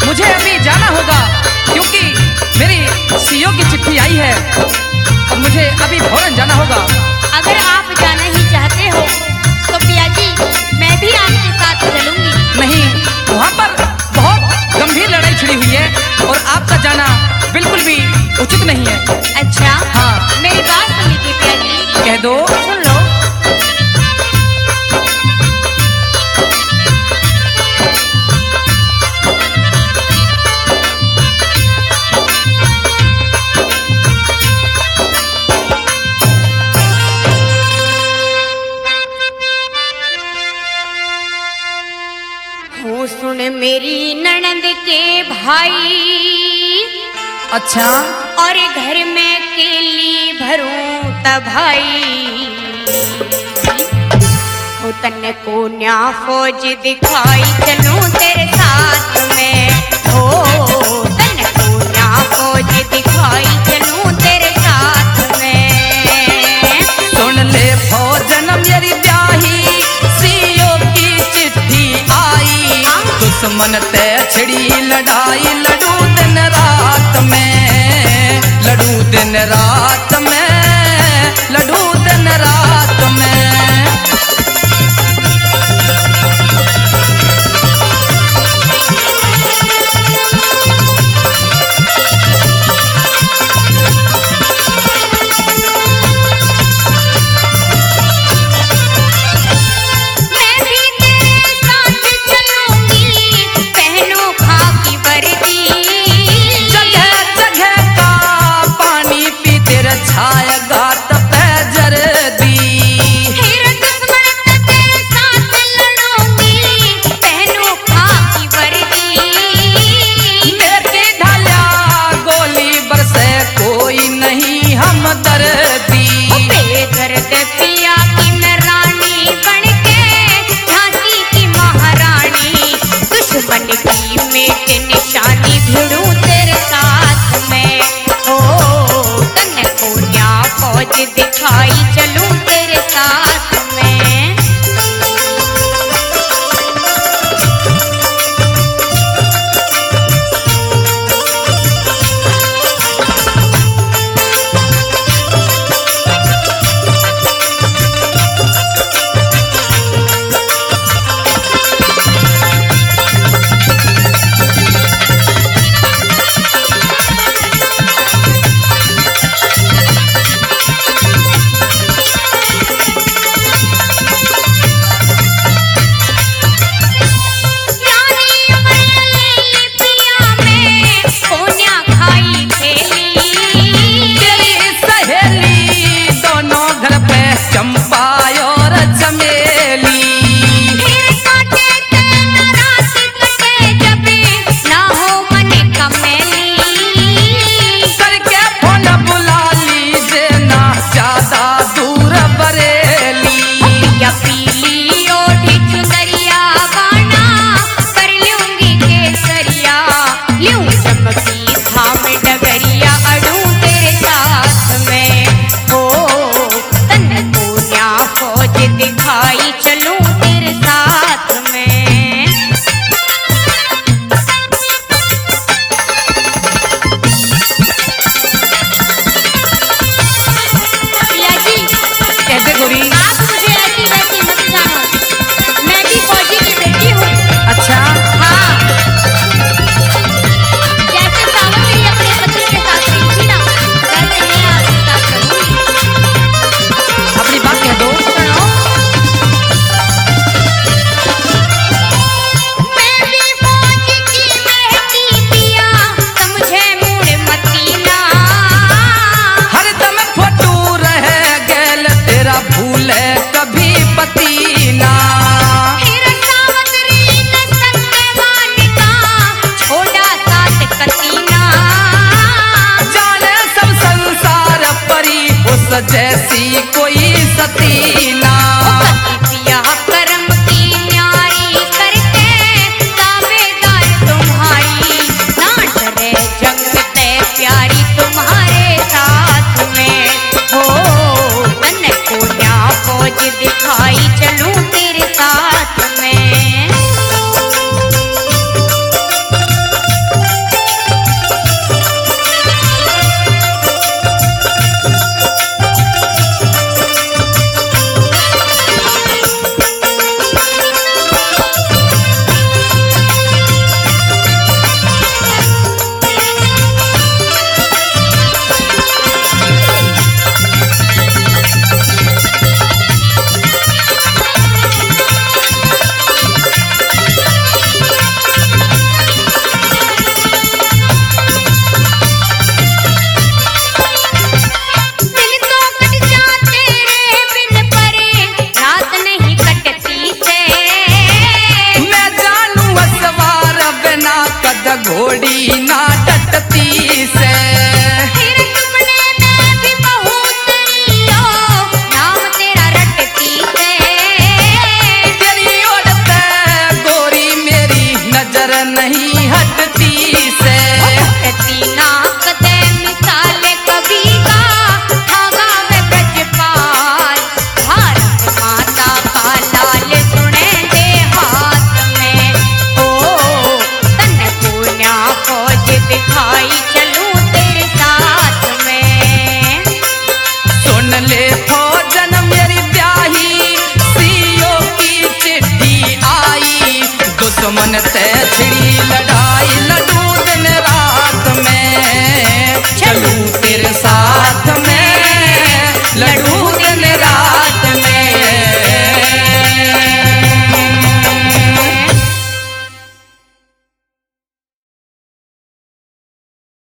मुझे अभी जाना होगा क्योंकि मेरी सीओ की चिट्ठी आई है और मुझे अभी फौरन जाना होगा। अगर आप जाना ही चाहते हो तो पिया जी मैं भी आपके साथ चलूंगी। नहीं, वहाँ पर बहुत गंभीर लड़ाई छिड़ी हुई है और आपका जाना बिल्कुल भी उचित नहीं है। अच्छा हाँ। मेरी बात सुन लीजिए पिया जी। कह दो। सुन लो। हो सुन मेरी ननद के भाई। अच्छा। और घर में केली भरूं तभाई। हो तन को न्या फौज दिखाई चलूं तेरे साथ में। हो तन को न्या फौज दिखाई चलूं तेरे साथ में। सुन ले फौजन मेरी ब्याही सीओ की चिट्ठी आई। दुश्मन ते छिड़ी लड़ाई लड़ू दिन रात में, लड़ू दिन रात में, लड़ू दिन रात में। जैसी कोई सती ना। पिया करम की न्यारी करके दावेदार तुम्हारी। ना डरे जंग ते प्यारी तुम्हारे साथ में। हो तन को न्या फौज दिखाई चलूं तेरे साथ में। घोड़ी ना डटती से। तेरे सपने में भी बहुत लियो, नाम तेरा रटती से। तेरी ओर ते गोरी मेरी नजर नहीं हटती से।